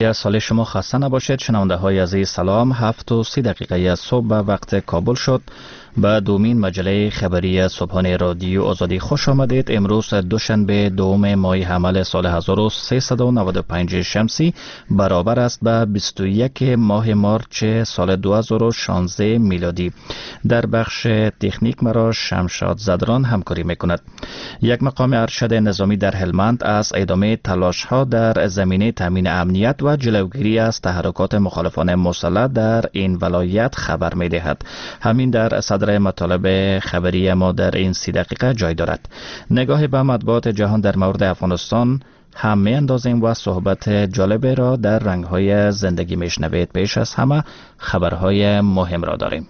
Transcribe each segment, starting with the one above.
یا سال شما خسته نباشید. شنونده های عزیز سلام. 7:30 صبح به وقت کابل شد. به دومین مجله خبری صبحانه رادیو آزادی خوش آمدید. امروز دوشنبه دوم ماه حمل سال 1395 شمسی برابر است به 21 ماه مارچ سال 2016 میلادی. در بخش تکنیک مرا شمشاد زدران همکاری میکند. یک مقام ارشد نظامی در هلمند از ادامه تلاش ها در زمینه تامین امنیت و جلوگیری از تحرکات مخالفان مسلح در این ولایت خبر میدهد. همین در صدر مطالب خبری ما در این 30 دقیقه جای دارد. نگاه به مطبوعات جهان در مورد افغانستان هم می اندازیم و صحبت جالبه را در رنگ‌های زندگی میشنوید. پیش از همه خبرهای مهم را داریم.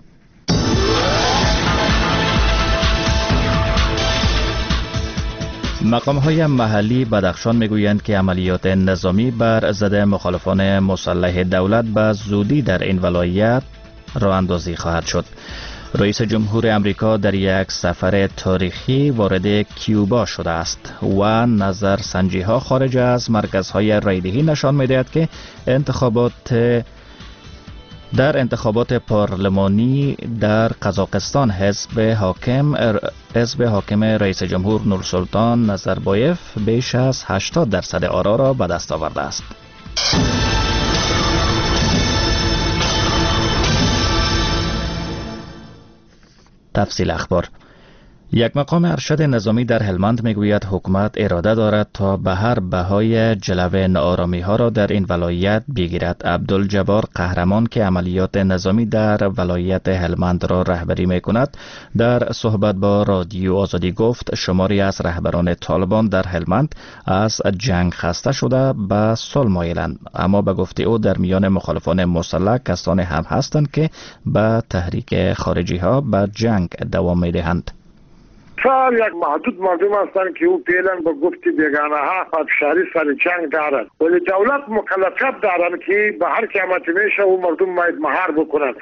مقام‌های محلی بدخشان میگویند که عملیات نظامی بر ضد مخالفان مسلح دولت به زودی در این ولایت راه اندازی خواهد شد. رئیس جمهور امریکا در یک سفر تاریخی وارد کیوبا شده است و نظرسنجی ها خارج از مرکزهای رایدهی نشان می‌دهد که در انتخابات پارلمانی در قزاقستان حزب حاکم رئیس جمهور نورسلطان نظربایف بیش از 80% آرا را به دست آورده است. تفصیل اخبار. یک مقام ارشد نظامی در هلمند میگوید حکومت اراده دارد تا به هر بهای جلوه ناآرامی ها را در این ولایت بگیرد. عبدالجبار قهرمان که عملیات نظامی در ولایت هلمند را رهبری میکند در صحبت با رادیو آزادی گفت شماری از رهبران طالبان در هلمند از جنگ خسته شده به صلح مایلند، اما به گفته او در میان مخالفان مسلح کسانی هم هستند که به تحریک خارجی ها به جنگ دوام میدهند. فعلا یک محدود مردم هستند که او فعلا با گفت بیگانه ها پادشاهی سر جنگ دارند، ولی دولت مکلفیت دارند که به هر قیمت میشه او مردم باید مهار بکنند.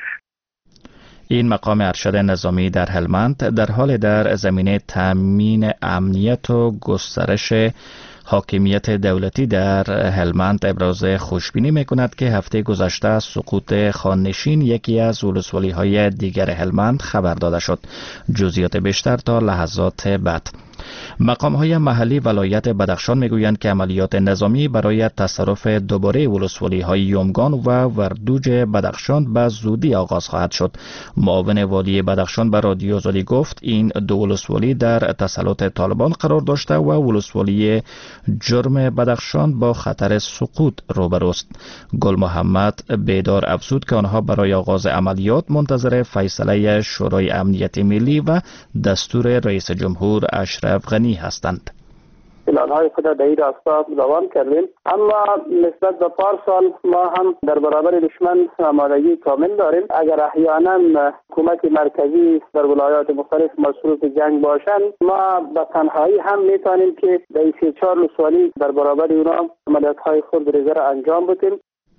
این مقام ارشد نظامی در هلمند در حال در زمینه تامین امنیت و گسترش حاکمیت دولتی در هلمند ابراز خوشبینی میکند که هفته گذشته سقوط خاننشین یکی از ولسوالی های دیگر هلمند خبر داده شد. جزئیات بیشتر تا لحظات بعد. مقام های محلی ولایت بدخشان میگویند که عملیات نظامی برای تصرف دوباره ولسوالی های یومگان و وردوج بدخشان به زودی آغاز خواهد شد. معاون والی بدخشان به رادیو آزادی گفت این دو ولسوالی در تسلط طالبان قرار داشته و ولسوالی جرم بدخشان با خطر سقوط روبروست. گل محمد بیدار افزود که آنها برای آغاز عملیات منتظر فیصله شورای امنیت ملی و دستور رئیس جمهور اشرف غنی هستند. اعلان‌های خود در این راستا دوام کردیم، اما نسبت به پارسال ما هم در برابر دشمن آمادگی کامل داریم. اگر احیانا حکومت مرکزی در ولایات مختلف مصروف جنگ باشند، ما به تنهایی هم میتونیم که در 3-4 ولسوالی در برابر اونا عملیات‌های خود را انجام بدیم.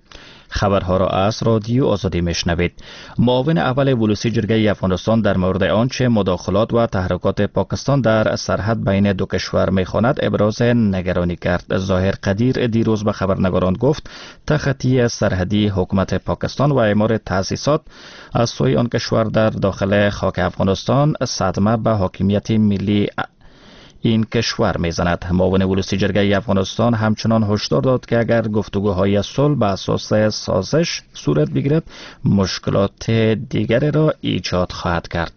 خبرها را از رادیو آزادی میشنوید. معاون اول ولوسی جرگه افغانستان در مورد آنچه مداخلات و تحرکات پاکستان در سرحد بین دو کشور میخواند ابراز نگرانی کرد. ظاهر قدیر دیروز به خبرنگاران گفت تخطی سرحدی حکومت پاکستان و اعمار تأسیسات از سوی آن کشور در داخل خاک افغانستان صدمه به حاکمیت ملی این کشور میزند. معاون ولوسی جرگه افغانستان همچنان هشدار داد که اگر گفتگوهای صلح به اساس سازش صورت بگیرد مشکلات دیگری را ایجاد خواهد کرد.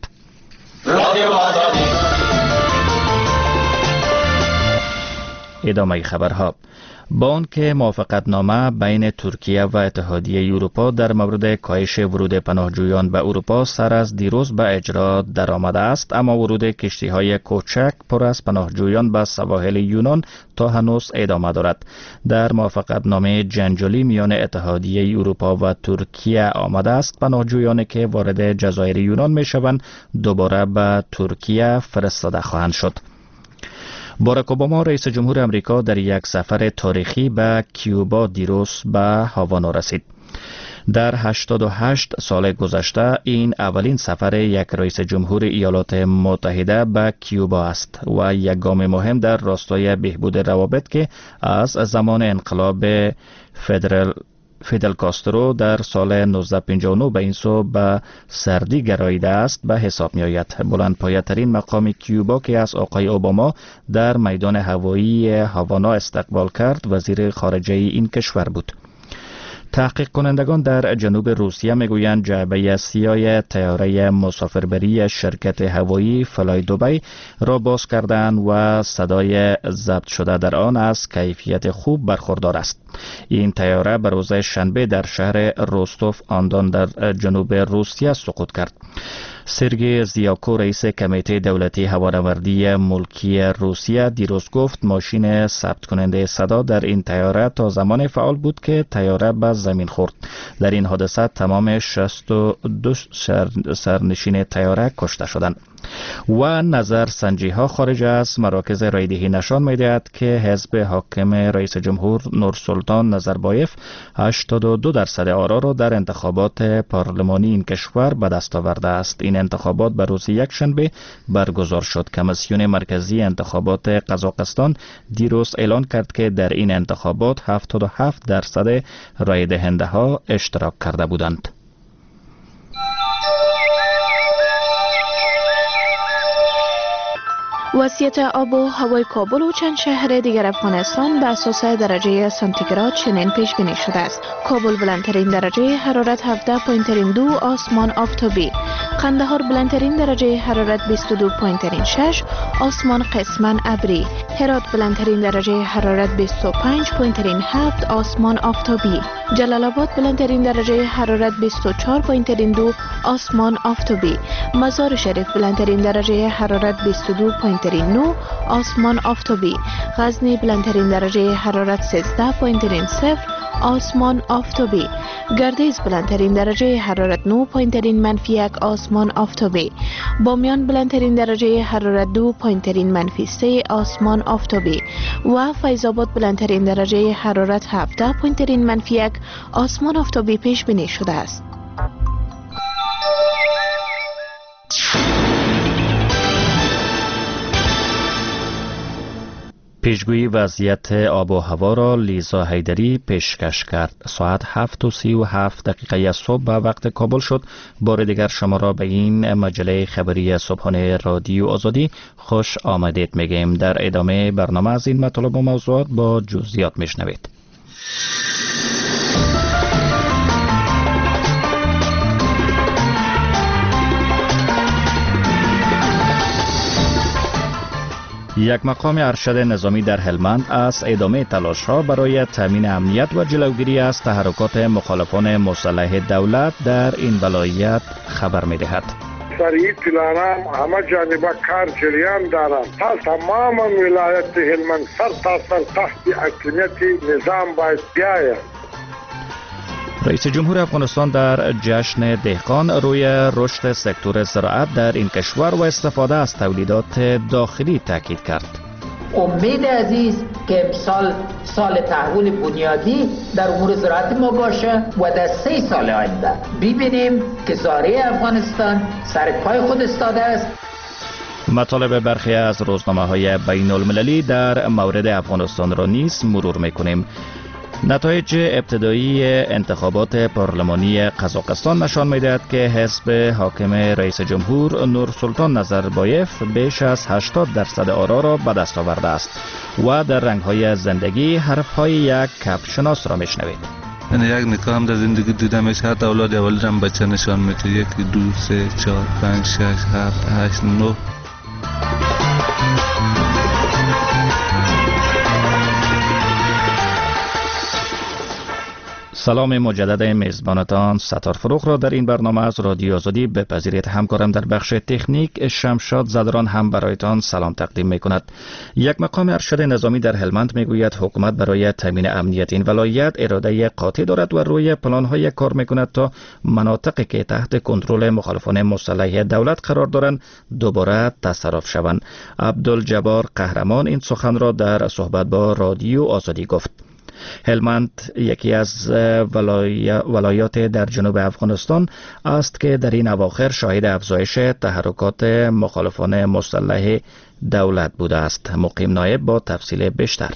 ادامه خبرها. با آنکه موافقتنامه بین ترکیه و اتحادیه اروپا در مورد کاهش ورود پناهجویان به اروپا سر از دیروز به اجرا درآمده است، اما ورود کشتی‌های کوچک پر از پناهجویان به سواحل یونان تا هنوز ادامه دارد. در موافقتنامه جنجالی میان اتحادیه اروپا و ترکیه آمده است پناهجویانی که وارد جزایر یونان میشوند دوباره به ترکیه فرستاده خواهند شد. باراک اوباما رئیس جمهور امریکا در یک سفر تاریخی به کیوبا دیروز به هاوانا رسید. در 88 سال گذشته این اولین سفر یک رئیس جمهور ایالات متحده به کیوبا است و یک گام مهم در راستای بهبود روابط که از زمان انقلاب فیدل کاسترو در سال 1959 به این سو به سردی گراییده است به حساب می آید. بلندپایه‌ترین مقام کیوبا که از آقای اوباما در میدان هوایی هاوانا استقبال کرد وزیر خارجه این کشور بود. تحقیق کنندگان در جنوب روسیه میگویند جعبه سیاه طیاره مسافربری شرکت هوایی فلای دوبی را باز کردند و صدای ضبط شده در آن از کیفیت خوب برخوردار است. این طیاره به روز شنبه در شهر روستوف آندان در جنوب روسیه سقوط کرد. سرگئی زیاکو رئیس کمیته دولتی هوانوردی ملکی روسیه دیروز گفت ماشین ثبت کننده صدا در این طیاره تا زمان فعال بود که طیاره به زمین خورد. در این حادثه تمام 62 سرنشین طیاره کشته شدند. و نظر سنجی ها خارج از مراکز رایدهی نشان می‌دهد که حزب حاکم رئیس جمهور نورسلطان نظربایف 82% آرا را در انتخابات پارلمانی این کشور به دست آورده است. این انتخابات به روز یکشنبه برگزار شد. کمیسیون مرکزی انتخابات قزاقستان دیروز اعلان کرد که در این انتخابات 77% رای دهنده ها اشتراک کرده بودند. وضعیت آب و هوای کابل و چند شهر دیگر افغانستان به اساس درجه سانتیگراد چنین پیش بینی شده است. کابل بلندترین درجه حرارت 17.2 آسمان آفتابی، قندهار بلندترین درجه حرارت 22.6 آسمان قسماً ابری، هرات بلندترین درجه حرارت 25.7 آسمان آفتابی، جلال آباد بلندترین درجه حرارت 24.2 آسمان آفتابی، مزار شریف بلندترین درجه حرارت 22.9 آسمان آفتابی، غزنی بلندترین درجه حرارت 13.0 آسمان آفتابی، گردیز بلندترین درجه حرارت 9.1 آسمان آفتابی، بامیان بلندترین درجه حرارت 2.3 آسمان آفتابی و فیض آباد بلندترین درجه حرارت 17.1 آسمان آفتابی پیش بینی شده است. پیشگویی وضعیت آب و هوا را لیزا حیدری پیشکش کرد. ساعت 7:37 صبح به وقت کابل شد. بار دیگر شما را به این مجله خبری صبحانه رادیو آزادی خوش آمدید میگیم. در ادامه برنامه از این مطالب و موضوعات با جزئیات میشنوید. یک مقام ارشد نظامی در هلمند از ادامه تلاش‌ها برای تامین امنیت و جلوگیری از تحرکات مخالفان مسلح دولت در این ولایت خبر می‌دهد. سریع پلانام همه جانبه کار جریان دارند تا تمام ولایت هلمند سر تا سر تحت حاکمیت نظام باید بیاید. رئیس جمهور افغانستان در جشن دهقان روی رشد سکتور زراعت در این کشور و استفاده از تولیدات داخلی تاکید کرد. امید عزیز که سال تحول بنیادی در امور زراعت ما باشه و در 3 سال آینده ببینیم که زاره افغانستان سر پای خود استاده است. مطالب برخی از روزنامه‌های بین المللی در مورد افغانستان را نیز مرور می‌کنیم. نتایج ابتدایی انتخابات پارلمانی قزاقستان نشان می‌دهد که حزب حاکم رئیس جمهور نورسلطان نظربایف بیش از 80% آرا را به دست آورده است و در رنگ‌های زندگی حرف‌های یک کفشناس را می‌شنوید. من یک نکاح هم در زندگی دیدم، حتی اولاد اولادم بچه نشان میده. 1 2 3 4 5 6 7 8 9. سلام مجدد میزبانتان ستار فروغ را در این برنامه از رادیو آزادی بپذیرید. همکارم در بخش تکنیک شمشاد زدران هم برایتان سلام تقدیم می کند. یک مقام ارشد نظامی در هلمند می گوید حکومت برای تامین امنیت این ولایت اراده قاطع دارد و روی پلان‌های کار می کند تا مناطقی که تحت کنترل مخالفان مسلح دولت قرار دارند دوباره تصرف شوند. عبدالجبار قهرمان این سخن را در صحبت با رادیو آزادی گفت. هلمند یکی از ولایات در جنوب افغانستان است که در این اواخر شاهد افزایش تحرکات مخالفان مسلح دولت بوده است. مقیم نایب با تفصیل بیشتر.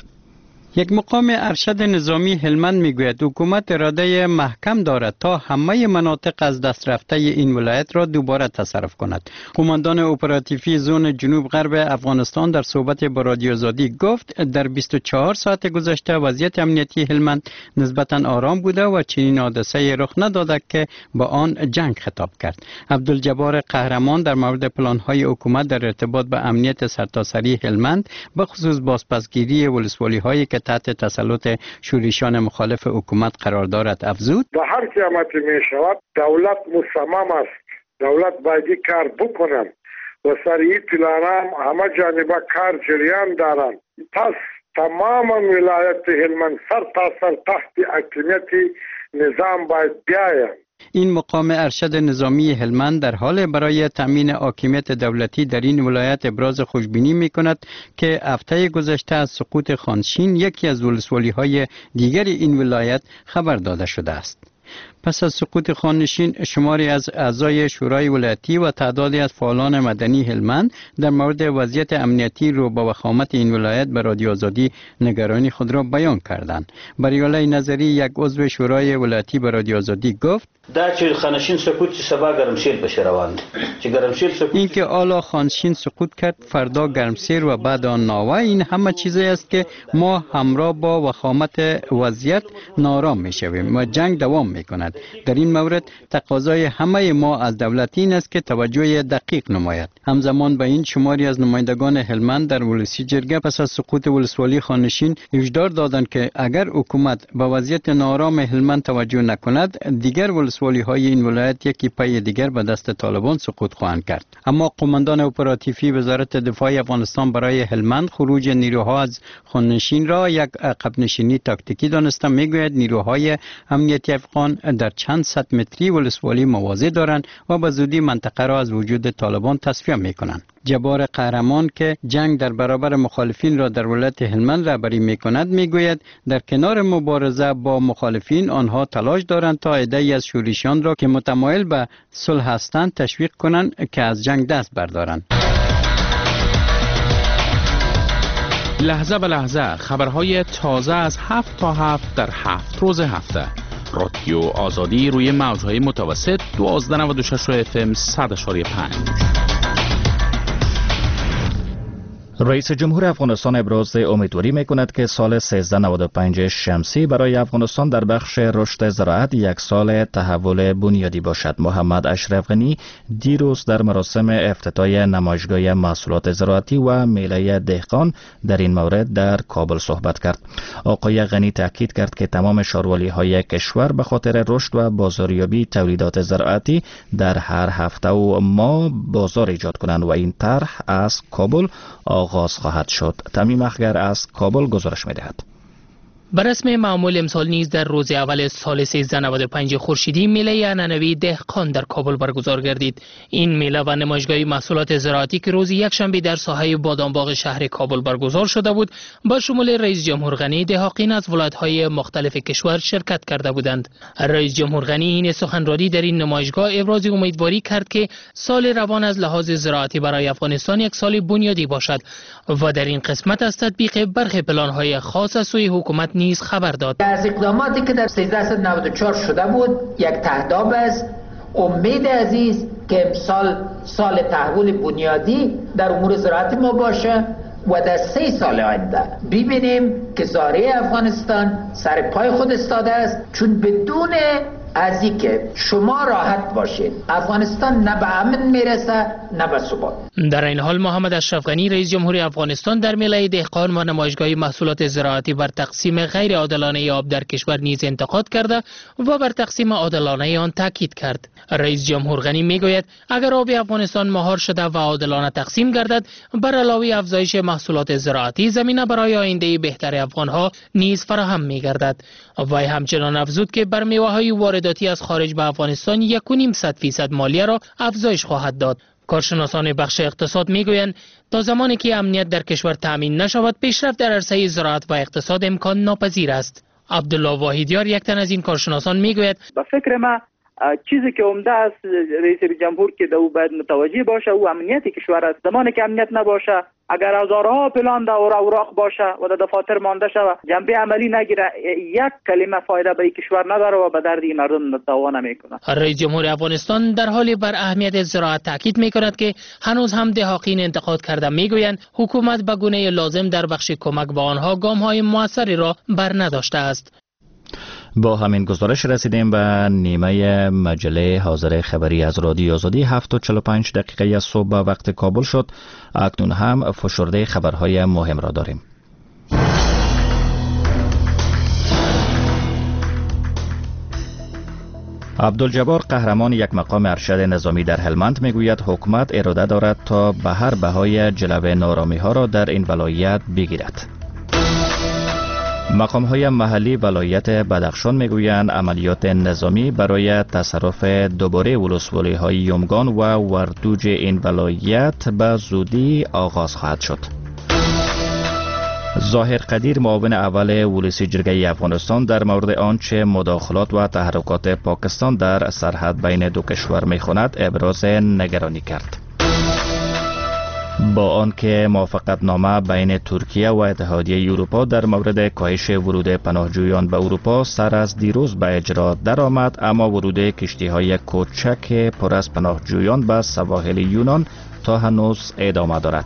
یک مقام ارشد نظامی هلمند میگوید حکومت اراده محکم دارد تا همه مناطق از دست رفته این ولایت را دوباره تصرف کند. قماندان اپراتیفی زون جنوب غرب افغانستان در صحبت با رادیو آزادی گفت در 24 ساعت گذشته وضعیت امنیتی هلمند نسبتا آرام بوده و چنین حادثه‌ای رخ نداده که با آن جنگ خطاب کرد. عبدالجبار قهرمان در مورد پلان‌های حکومت در ارتباط به امنیت سرتاسری هلمند به خصوص بازپسگیری ولسوالی‌هایی که تحت تسلط شورشیان مخالف حکومت قرار دارد افزود: به هر قیمت می شود دولت مصمم است. دولت باید کار بکنند و سر این پلان همه جانبه کار جریان دارند. پس تمام ولایت هلمند سر تا سر تحت حاکمیت نظام باید بیاید. این مقام ارشد نظامی هلمند در حال برای تامین حاکمیت دولتی در این ولایت ابراز خوشبینی می‌کند که هفته گذشته از سقوط خانشین یکی از ولسوالی‌های دیگر این ولایت خبر داده شده است. پس از سقوط خانشین شماری از اعضای شورای ولایتی و تعدادی از فعالان مدنی هلمند در مورد وضعیت امنیتی رو با وخامت این ولایت به رادیو آزادی نگرانی خود را بیان کردند. بریاله نظری یک عضو شورای ولایتی به رادیو آزادی گفت: دا چې خانشین سقوط چې سبا ګرمسیر بشه روان چې ګرمسیر سقوط این که حالا خانشین سقوط کرد فردا گرمسیر و بعد آن ناوه، این همه چیزی است که ما همراه با وخامت وضعیت نارام میشویم و جنگ دوام میکند. در این مورد تقاضای همه ما از دولت این است که توجه دقیق نماید. همزمان به این شماری از نمایندگان هلمند در ولسی جرگه پس از سقوط ولسوالی خانشین هشدار دادند که اگر حکومت به وضعیت نارام هلمند توجه نکند دیگر ولسوالی‌های این ولایت یکی پای دیگر به دست طالبان سقوط خواهند کرد. اما قماندان اپراتیفی وزارت دفاع افغانستان برای هلمند خروج نیروها از خانشین را یک عقب نشینی تاکتیکی دانسته. میگوید نیروهای امنیتی افغان در چند صد متری ولسوالی مواضع دارند و به زودی منطقه را از وجود طالبان تصفیه میکنند. جبار قهرمان که جنگ در برابر مخالفین را در ولایت هلمند رهبری میکند میگوید در کنار مبارزه با مخالفین آنها تلاش دارند تا عده‌ای از شورشیان را که متمایل به صلح هستند تشویق کنند که از جنگ دست بردارند. لحظه به لحظه خبرهای تازه از 7 تا 7 در 7 روز هفته. رادیو آزادی روی موج‌های متوسط 1296 FM 100.5. رئیس جمهور افغانستان ابراز امیدواری میکند که سال 1395 شمسی برای افغانستان در بخش رشد زراعت یک سال تحول بنیادی باشد. محمد اشرف غنی دیروز در مراسم افتتاح نمایشگاه محصولات زراعتی و میله دهقان در این مورد در کابل صحبت کرد. آقای غنی تاکید کرد که تمام شارولی‌های کشور به خاطر رشد و بازاریابی تولیدات زراعتی در هر هفته و ماه بازار ایجاد کنند و این طرح از کابل آغاز خواهد شد. تمیم اخگر از کابل گزارش می‌دهد. بر رسم معمول امسال نیز در روز اول سال 1395 خورشیدی میله عنعنوی دهقان در کابل برگزار گردید. این میله و نمایشگاه محصولات زراعتی که روز یکشنبه در ساحه بادامباغ شهر کابل برگزار شده بود، با شمول رئیس جمهور غنی دهقان از ولایت‌های مختلف کشور شرکت کرده بودند. رئیس جمهور غنی این سخنرانی در این نمایشگاه ابراز امیدواری کرد که سال روان از لحاظ زراعتی برای افغانستان یک سال بنیادی باشد و در این قسمت از تطبیق برخی پلان‌های خاص از سوی حکومت نیز خبر داد. از اقداماتی که در 1394 شده بود یک تهداب است. امید عزیز که امسال سال تحول بنیادی در امور زراعت ما باشه و در 3 سال آینده ببینیم که زاره افغانستان سر پای خود استاده است، چون بدون از این که شما راحت باشید افغانستان نه به امن میرسه نه به ثبات. در این حال محمد اشرف غنی رئیس جمهور افغانستان در میله دهقان و نمایشگاه محصولات زراعتی بر تقسیم غیر عادلانه آب در کشور نیز انتقاد کرده و بر تقسیم عادلانه آن تاکید کرد. رئیس جمهور غنی میگوید اگر آب افغانستان مهار شده و عادلانه تقسیم گردد، بر علاوه افزایش محصولات زراعتی زمینه برای آینده بهتر افغانها نیز فراهم میگردد. وی همچنان افزود که بر میوه‌های وارداتی از خارج به افغانستان 1.5% مالیه را افزایش خواهد داد. کارشناسان بخش اقتصاد میگویند تا زمانی که امنیت در کشور تامین نشود پیشرفت در عرصه زراعت و اقتصاد امکان ناپذیر است. عبدالله واحدیار یک تن از این کارشناسان میگوید به فکر ما چیزی که عمده است رئیس جمهور که او باید متوجه باشه او امنیت کشور است. زمانی که امنیت نباشه، اگر هزارها پلان در اوراق باشه و در دفاتر مانده شود، جنبه عملی نگیره، یک کلمه فایده به کشور نداره و به درد مردم دوا نمیکنه. رئیس جمهور افغانستان در حالی بر اهمیت زراعت تاکید میکند که هنوز هم دهاقین انتقاد کرده میگویند حکومت به گونه لازم در بخش کمک به آنها گام‌های موثری را بر نداشته است. با همین گزارش رسیدیم به نیمه مجله حاضر خبری از رادیو آزادی. 7:45 دقیقه صبح به وقت کابل شد. اکنون هم فشرده خبرهای مهم را داریم. عبدالجبار قهرمان یک مقام ارشد نظامی در هلمند میگوید حکومت اراده دارد تا به هر بهای جلو نارامی ها را در این ولایت بگیرد. مقام‌های محلی ولایت بدخشان میگویند عملیات نظامی برای تصرف دوباره ولسوالی‌های یمگان و وردوج این ولایت به زودی آغاز خواهد شد. ظاهر قدیر معاون اول ولسی جرگه افغانستان در مورد آنچه مداخلات و تحرکات پاکستان در سرحد بین دو کشور می‌خواند ابراز نگرانی کرد. با آنکه موافقتنامه بین ترکیه و اتحادیه اروپا در مورد کاهش ورود پناهجویان به اروپا سر از دیروز به اجرا درآمد، اما ورود کشتی‌های کوچک پر از پناهجویان به سواحل یونان تا هنوز ادامه دارد.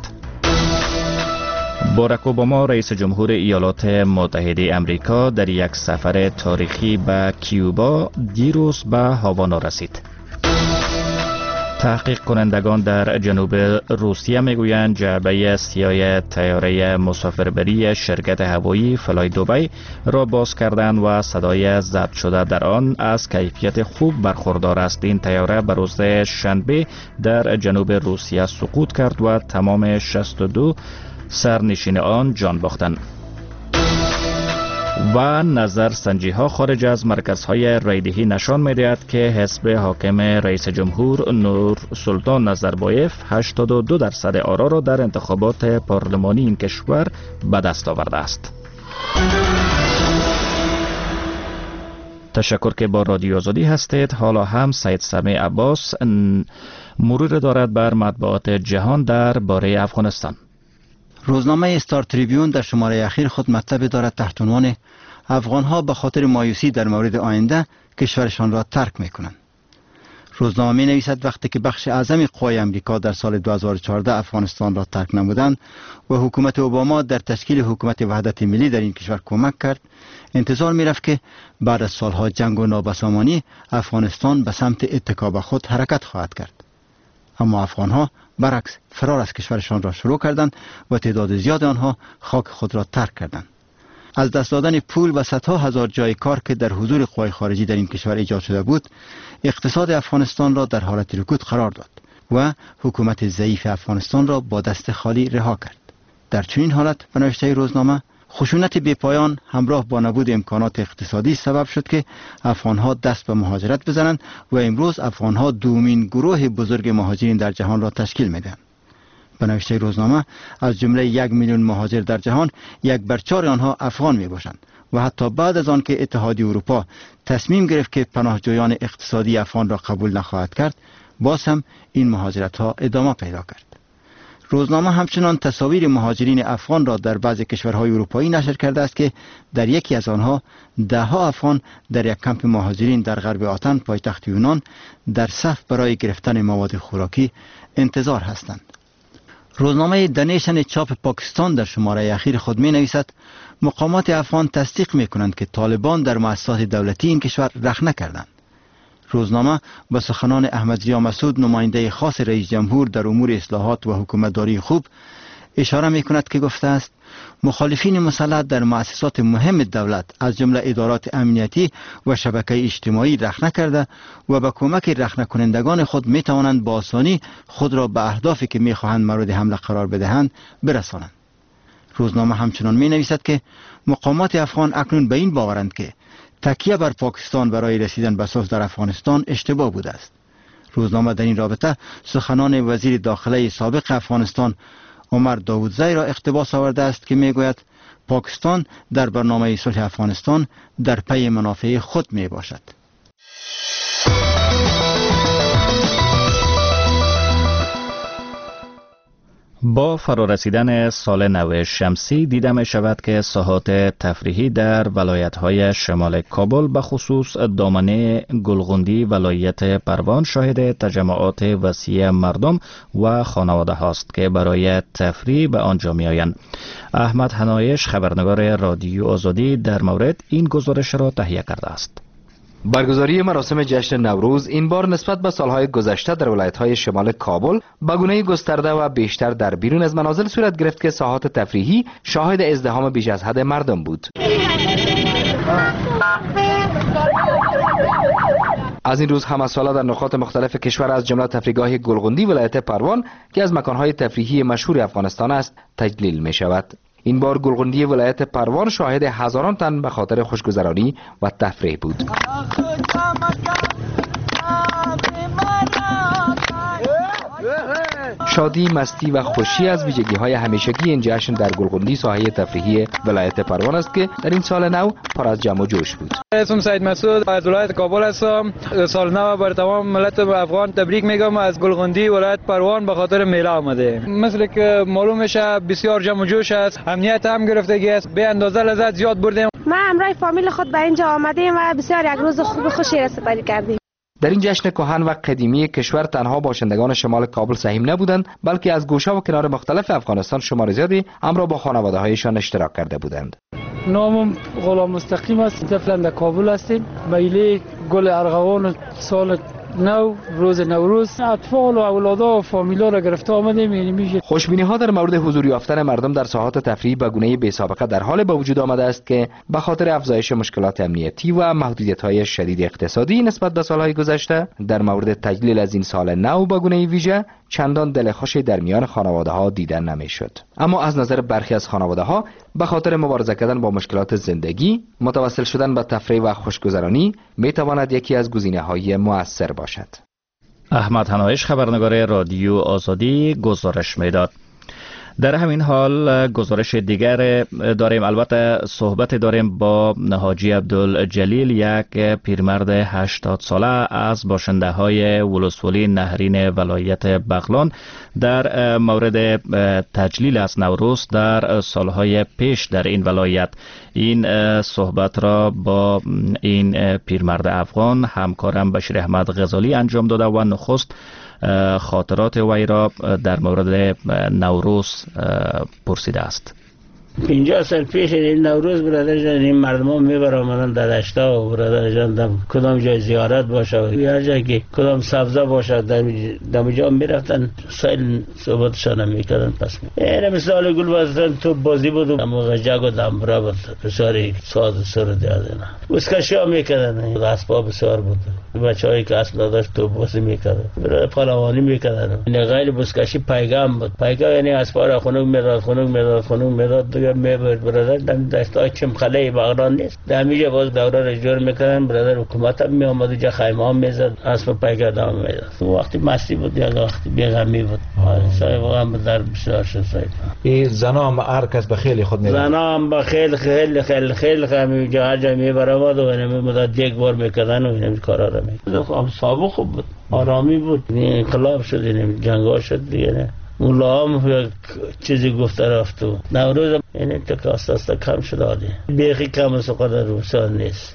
باراک اوباما رئیس جمهور ایالات متحده امریکا در یک سفر تاریخی به کیوبا دیروز به هاوانا رسید. تحقیق کنندگان در جنوب روسیه میگویند جعبه سیاه طیاره مسافربری شرکت هوایی فلای دوبی را باز کردند و صدای ضبط شده در آن از کیفیت خوب برخوردار است. این طیاره به روز شنبه در جنوب روسیه سقوط کرد و تمام 62 سرنشین آن جان باختند. و نظرسنجی ها خارج از مرکزهای رایدهی نشان می‌دهد که حزب حاکم رئیس جمهور نور سلطان نظربایف 82% آرا را در انتخابات پارلمانی این کشور به دست آورده است. تشکر که با رادیو آزادی هستید. حالا هم سید سمیع عباس مرور دارد بر مطبوعات جهان در باره افغانستان. روزنامه استار تریبیون در شماره اخیر خود مطلب دارد تحت عنوان افغانها به خاطر مایوسی در مورد آینده کشورشان را ترک میکنند. روزنامه می نویسد وقتی که بخش اعظم قوای امریکا در سال 2014 افغانستان را ترک نمودند و حکومت اوباما در تشکیل حکومت وحدت ملی در این کشور کمک کرد، انتظار می رفت که بعد از سالها جنگ و نابسامانی افغانستان به سمت اتکا به خود حرکت خواهد کرد. اما افغانها برعکس فرار از کشورشان را شروع کردند و تعداد زیاد آنها خاک خود را ترک کردند. از دست دادن پول و صدها هزار جای کار که در حضور قوای خارجی در این کشور ایجاد شده بود، اقتصاد افغانستان را در حالت رکود قرار داد و حکومت ضعیف افغانستان را با دست خالی رها کرد. در چنین حالت به نوشته روزنامه، خشونت بی‌پایان همراه با نبود امکانات اقتصادی سبب شد که افغانها دست به مهاجرت بزنند و امروز افغانها دومین گروه بزرگ مهاجرین در جهان را تشکیل میدهند. به نوشته روزنامه، از جمله 1 میلیون مهاجر در جهان 1/4 آنها افغان می باشند و حتی بعد از آن که اتحادیه اروپا تصمیم گرفت که پناهجویان اقتصادی افغان را قبول نخواهد کرد، باز هم این مهاجرت ها ادامه پیدا کرد. روزنامه همچنان تصاویر مهاجرین افغان را در بعض کشورهای اروپایی نشر کرده است که در یکی از آنها 10 افغان در یک کمپ مهاجرین در غرب آتن پایتخت یونان در صف برای گرفتن مواد خوراکی انتظار هستند. روزنامه دنیشن چاپ پاکستان در شماره اخیر خود می نویسد مقامات افغان تصدیق می کنند که طالبان در مؤسسات دولتی این کشور رخنه نکردند. روزنامه با سخنان احمد ضیا مسعود، نماینده خاص رئیس جمهور در امور اصلاحات و حکومتداری خوب، اشاره می کند که گفته است مخالفین مسلح در مؤسسات مهم دولت از جمله ادارات امنیتی و شبکه اجتماعی رخنه کرده و با کمک رخنه کنندگان خود می توانند با آسانی خود را به اهدافی که می خواهند مورد حمله قرار بدهند برسانند. روزنامه همچنان می نویسد که مقامات افغان اکنون به این باورند که تکیه بر پاکستان برای رسیدن به صلح در افغانستان اشتباه بوده است. روزنامه در این رابطه سخنان وزیر داخله سابق افغانستان عمر داودزی را اقتباس آورده است که میگوید پاکستان در برنامه صلح افغانستان در پی منافع خود می باشد. با فرارسیدن سال نو شمسی دیده می شود که ساحات تفریحی در ولایت‌های شمال کابل به خصوص دامنه گلغندی ولایت پروان شاهد تجمعات وسیع مردم و خانواده هاست که برای تفریح به آنجا می آیند. احمد حنایش خبرنگار رادیو آزادی در مورد این گزارش را تهیه کرده است. برگزاری مراسم جشن نوروز این بار نسبت به سالهای گذشته در ولایت‌های شمال کابل به گونه گسترده و بیشتر در بیرون از منازل صورت گرفت که ساحات تفریحی شاهد ازدحام بیش از حد مردم بود. از این روز همه ساله در نقاط مختلف کشور از جمله تفریحگاه گلغندی ولایت پروان که از مکانهای تفریحی مشهور افغانستان است تجلیل می شود. این بار گلغندی ولایت پروان شاهد هزاران تن به خاطر خوشگذرانی و تفریح بود. شادی، مستی و خوشی از ویژگی‌های همیشگی این جشن در گلغندی ساحه تفریحی ولایت پروان است که در این سال نو پر از جمع و جوش بود. اسمم سید مسعود از ولایت کابل هستم. سال نو بر تمام ملت افغان تبریک میگم. از گلغندی ولایت پروان به خاطر میله آمده. مثل که معلوم میشه بسیار جمع و جوش است. امنیت هم گرفتگی است. به اندازه لذت زیاد بردیم. ما همراه فامیل خود به اینجا آمدیم و بسیار یک روز خوب خوشی را سپری کردیم. در این جشن کهن و قدیمی کشور تنها باشندگان شمال کابل سهیم نبودند، بلکه از گوشه و کنار مختلف افغانستان شمار زیادی همراه با خانواده‌هایشان اشتراک کرده بودند. نامم غلام مستقیم است. طفلا در کابل هستیم. میله گل ارغوان سال نو روز نوروز اطفال و اولادا و فامیلا را گرفته آمدیم. خوشبینی ها در مورد حضور یافتن مردم در ساحات تفریحی به گونه بی سابقه در حال به وجود آمده است که به خاطر افزایش مشکلات امنیتی و محدودیت‌های شدید اقتصادی نسبت به سالهای گذشته در مورد تجلیل از این سال نو به گونه ویژه چندان دلخوشی در میان خانواده‌ها دیدن نمی‌شد. اما از نظر برخی از خانواده‌ها به خاطر مبارزه کردن با مشکلات زندگی متوسل شدن به تفریح و خوشگذرانی می‌تواند یکی از گزینه‌های مؤثر باشد. احمد حنایش خبرنگار رادیو آزادی گزارش میداد. در همین حال گزارش دیگر داریم، البته صحبت داریم با حاجی عبدالجلیل، یک پیرمرد 80 ساله از باشنده های ولسوالی نهرین ولایت بغلان در مورد تجلیل از نوروز در سالهای پیش در این ولایت. این صحبت را با این پیرمرد افغان همکارم بشیر احمد غزالی انجام داده و نخست خاطرات وی را در مورد نوروز پرسیده است. 50 سال پیش این نوروز برادر جان این مردمان میبر آمدن در دشتا و برادر جان کدام جای زیارت باشه و هر جایی که کدام سبزه باشه در جا میرفتن سایل صحبتشان میکردن. پس این مثال گل بازدن تو بازی بود اما جگ و دمبرا بود بسیاری ساز و سر دیاده نه اسکشی ها میکردن. اسباب بسیار بود. بچه هایی که اصلا داشت تو بازی میکردن برای پهلوانی میکردن. این غیر بسکشی پیگام بود. پیگام یعنی اسبار خونوک میداد میبرد برادر دم دستای چمخله بغلان نیست دمیجه باز دوره را جور میکردن. برادر حکومت هم میامد جا خیمه هم میزد اسب پیگاه دام میزد. وقتی مستی بود یا وقتی بیغمی بود سای واقعا در بسیار شد. این زنا هم هر کس به خیلی خود میبرد. زنا هم به خیلی همی جا هر جا میبرد و اینمی مدد یک بار میکردن و اینمی کارا را میکردن. سابق خوب بود، آرامی بود. انقلاب شد، اینمی جنگا شد دیگه نه. مولا هم چیزی گفته رفت و نوروز این تکاستا کم شده بیخی کم از قدر روسان نیست.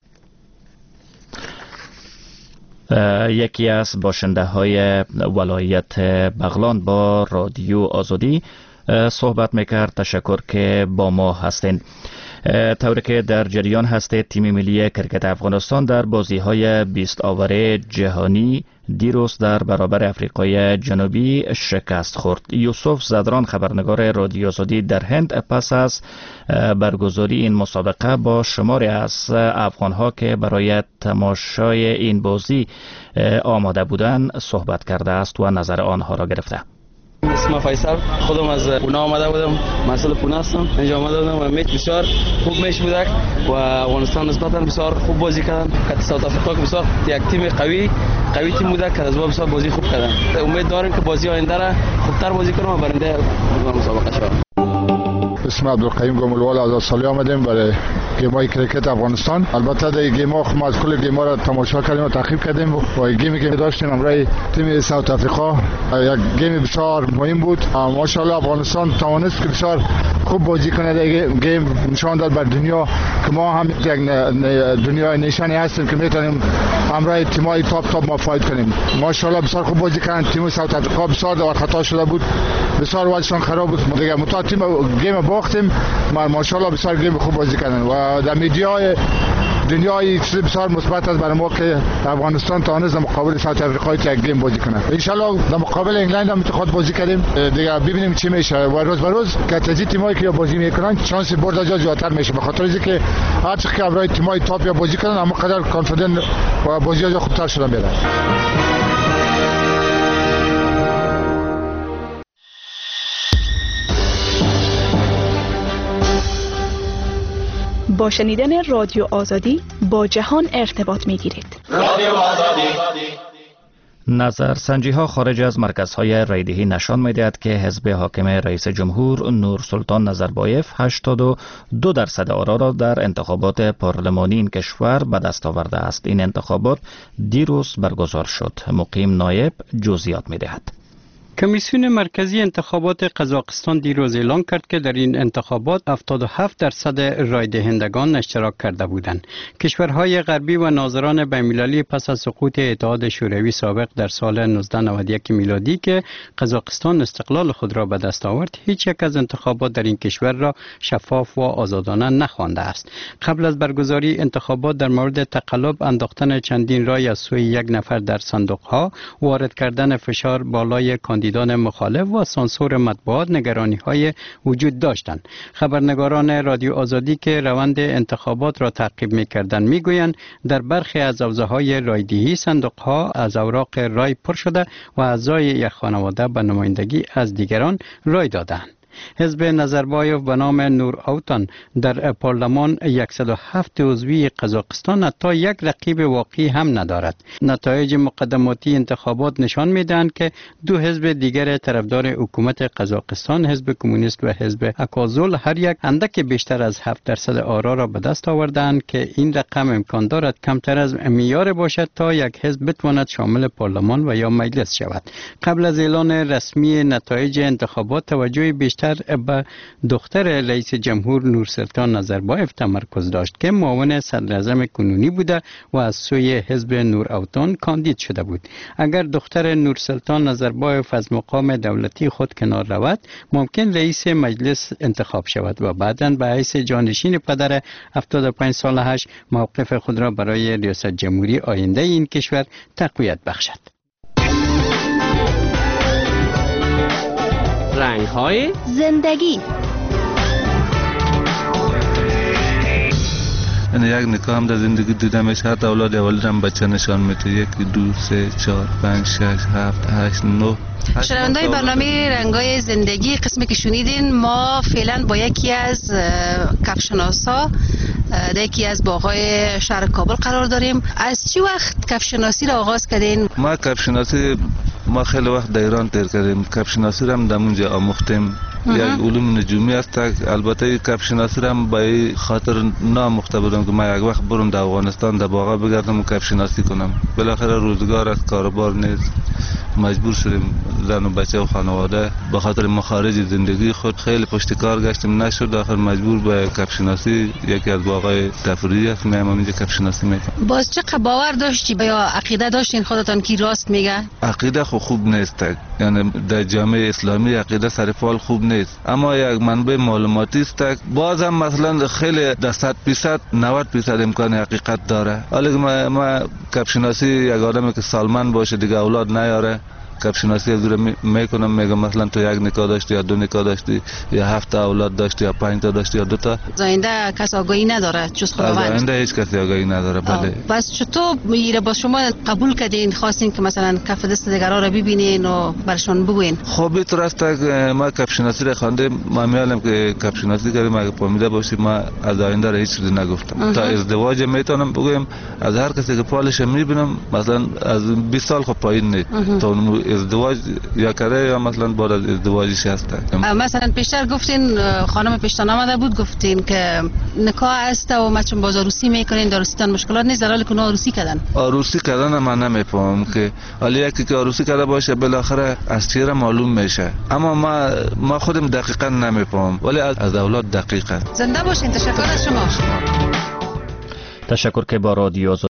یکی از باشنده های ولایت بغلان با رادیو آزادی صحبت میکرد. تشکر که با ما هستین. طوری که در جریان هستید تیم ملی کرکت افغانستان در بازی های 20 آور جهانی دیروز در برابر افریقای جنوبی شکست خورد. یوسف زدران خبرنگار رادیو آزادی در هند پس از برگزاری این مسابقه با شماری از افغانها که برای تماشای این بازی آماده بودند صحبت کرده است و نظر آنها را گرفته. اسمم فیصل، خودم از پونه آمده بودم، مسئول پونه هستم. اینجا آمده بودم و میچ بسیار خوب میچ بودک و افغانستان نسبتا بسیار خوب بازی کردن. که ساوت افریقا بسیار یک تیم قوی تیم بودک که از ما بسیار بازی خوب کردن. امید داریم که بازی آینده را خوبتر بازی کنیم و برنده مسابقه شویم. اسم عبدالقیوم گملوال از سالی آمدیم برای گیم‌های کرکت افغانستان. البته در گیم‌ها ما از کل گیم‌ها را تماشا کردیم و تعقیب کردیم و گیمی که داشتیم امروز تیم ساوت افریقا یک گیم بسیار مهم بود. ماشاءالله افغانستان توانست که بسیار خوب بازی کنه. در گیم نشان داد بر دنیا که ما هم یک دنیای نشانی هستیم که میتونیم امروز تیم‌های تاپ ما فایت کنیم. ماشاءالله بسیار خوب بازی کردن. تیم ساوت افریقا بسیار در خطا شده بود، بسیار وضعشان خراب بود. دیگه متا تیم گیم باختیم، ماشاءالله بسیار گیم خوب بازی کردن و در میدیای دنیای چیز بسیار مثبت است برای ما که افغانستان توانست در مقابل ساوت افریقا یک گیم بازی کنه. ان شاء الله در مقابل انگلند هم میتونیم بازی کنیم دیگه، ببینیم چی میشه و روز به روز که تازه تیمایی که بازی میکنن شانس برد از زیادتر میشه، به خاطر اینکه هر چقدر که برای تیمای تاپ یا بازی کنن اما قدر کانفیدنت و بازی ها خوبتر شدن میره. با شنیدن رادیو آزادی با جهان ارتباط میگیرید. رادیو آزادی. نظرسنجی ها خارج از مرکزهای رایدهی نشان می‌دهد که حزب حاکم رئیس جمهور نورسلطان نظربایف 82% آرا را در انتخابات پارلمانی این کشور به دست آورده است. این انتخابات دیروز برگزار شد. مقیم نایب جزئیات می‌دهد. کمیسیون مرکزی انتخابات قزاقستان دیروز اعلام کرد که در این انتخابات 77% رای دهندگان اشتراک کرده بودند. کشورهای غربی و ناظران بین‌المللی پس از سقوط اتحاد شوروی سابق در سال 1991 میلادی که قزاقستان استقلال خود را به دست آورد، هیچ یک از انتخابات در این کشور را شفاف و آزادانه نخوانده است. قبل از برگزاری انتخابات در مورد تقلب انداختن چندین رای از سوی یک نفر در صندوق‌ها، وارد کردن فشار بالای کاندیدان مخالف و سانسور مطبوعات نگرانی‌های وجود داشتند. خبرنگاران رادیو آزادی که روند انتخابات را تعقیب می‌کردند می‌گویند در برخی از حوزه‌های رایدهی صندوق‌ها از اوراق رای پر شده و اعضای یک خانواده به نمایندگی از دیگران رای دادند. حزب نظربایف به نام نور اوتان در پارلمان 107 عضوی قزاقستان حتی یک رقیب واقعی هم ندارد. نتایج مقدماتی انتخابات نشان می‌دهند که دو حزب دیگر طرفدار حکومت قزاقستان، حزب کمونیست و حزب اکازول، هر یک اندک بیشتر از 7% آرا را به دست آوردند که این رقم امکان دارد کمتر از معیار باشد تا یک حزب بتواند شامل پارلمان و یا مجلس شود. قبل از اعلان رسمی نتایج انتخابات توجه بیشتر به دختر رئیس جمهور نورسلطان نظربایف تمرکز داشت که معاون صدر اعظم کنونی بوده و از سوی حزب نور اوتان کاندید شده بود. اگر دختر نورسلطان نظربایف از مقام دولتی خود کنار رود، ممکن رئیس مجلس انتخاب شود و بعداً به حیث جانشین پدر 75 ساله‌اش موقف خود را برای ریاست جمهوری آینده این کشور تقویت بخشد. رنگ‌های زندگی. یک نگاه هم در زندگی دیدمش، حتی اولاد اولادم بچه نشان میده. 1 2 3 4 5 6 7 8 9. شنونده‌های برنامه رنگ‌های زندگی، قسمی که شنیدین ما فعلا با یکی از کفشناسا در یکی از باغ‌های شهر کابل قرار داریم. از چه وقت کفشناسی را آغاز کردین؟ ما کفشناسی خیلی وقت در ایران تیر کردیم. کفشناسی را هم در اونجا آموختیم. یک علوم نجومی است. البته کفشناسی را هم به خاطر ناموخته بودم که ما یک وقت برم در افغانستان در باغا بگردم و کفشناسی کنم. بالاخره روزگار از کاربار نیست، مجبور شدیم زن و بچه و خانواده به خاطر مخارج زندگی خود خیلی پشت کار گشتیم، نشد. آخر مجبور به کفشناسی، یکی از باغای تفریحی است، میام اینجا کفشناسی میکنم. باز چه باور داشتی یا عقیده داشتین خودتان کی راست میگه؟ عقیده خوب نیست، یعنی در جامعه اسلامی عقیده سرفال خوب نیست، اما یک منبع معلوماتی است. باز هم مثلا خیلی در 100% 90% امکان حقیقت داره. حالا ما کفشناسی یک آدمی که سالمند باشه دیگه اولاد نیاره، کفشناسی از میکنم، میگم مثلا تو یک نکاح داشتی یا 2 نکاح داشتی یا 7 اولاد داشتی یا 5 تا داشتی یا 2 تا. زاینده کس آگاهی نداره جز خداوند. زاینده هیچ کسی آگاهی نداره. بله. بس چطور میره با شما قبول کردین، خواستین که مثلا کف دست دیگران را ببینین و برشون بگوین؟ خب این راست ما کفشناسی را خواندیم، ما میالم که کفشناسی کردیم. اگه فهمیده باشیم ما از آینده را هیچ چیزی نگفتم. تا ازدواج میتونم بگویم از هر کسی که پالش میبینم مثلا از 20 سال خب پایین نیست تا ازدواج یا کرده یا مثلا بعد از ازدواجش هست. مثلا پیشتر گفتین خانم پیشتان آمده بود گفتین که نکاح است و ما چون باز عروسی میکنین در عروسیتان مشکلات نیست، در حالی که عروسی کردن. عروسی کردن من نمیفهمم که ولی یکی که عروسی کرده باشه بالاخره از چهره معلوم میشه، اما ما خودم دقیقا نمیفهمم ولی از اولاد دقیقه. زنده باشین. تشکر از شما. تشکر که با رادیو